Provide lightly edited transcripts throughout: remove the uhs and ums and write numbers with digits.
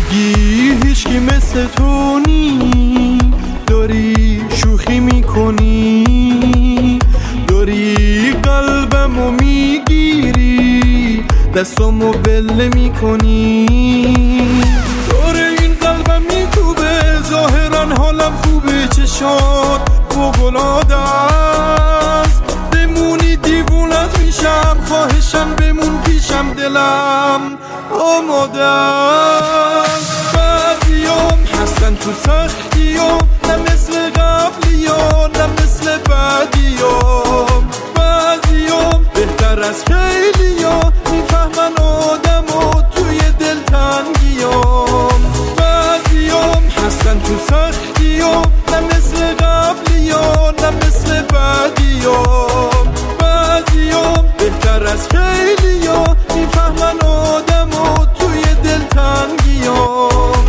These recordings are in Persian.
میگی هیچکی مثل تو نی، داری شوخی میکنی، داری قلبمو میگیری، دستامو بله میکنی، دور این قلبم میکوبه، ظاهرا حالم خوبه، چشات فوق‌العاده است، بمونی دیوونت میشم، خواهشم بمون پیشم، دلم آماده است. بعضیام هستن تو سختیام، نه مثل قبلیام نه مثل بعدیام، بعضیام بهتر از خیلیام، میفهمن آدمو توی دلتنگیام، بعضیام هستن تو سختیام، نه مثل قبلیام نه مثل بعدیام، بعضیام بهتر از خیلیام، میفهمن آدمو توی دلتنگیام.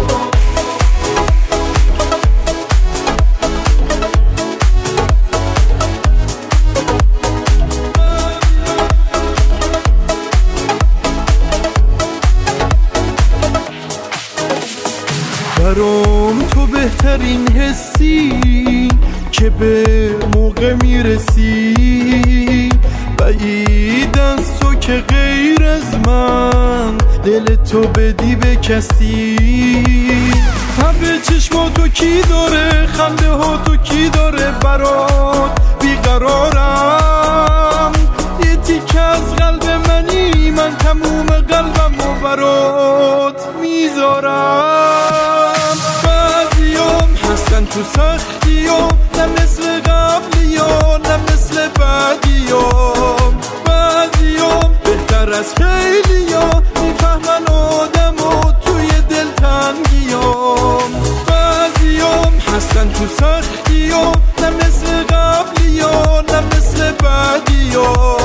برام تو بهترین حسی که به موقع میرسی، بعید از تو که غیر از من دل تو بدی به کسی، تب چشماتو کی داره، خنده ها تو کی داره، برات بیقرارم، یه تیکه از قلب منی، من تموم قلبمو برات میذارم. بعضیام هستن تو سختیام، نه مثل قبلیام نه مثل بعدیام، بعضیام بهتر از خیلیام، میفهمن آدمو توی دلتنگیام، بعضیام هستن تو سختیام، نه مثل قبلیام نه مثل بعدیام.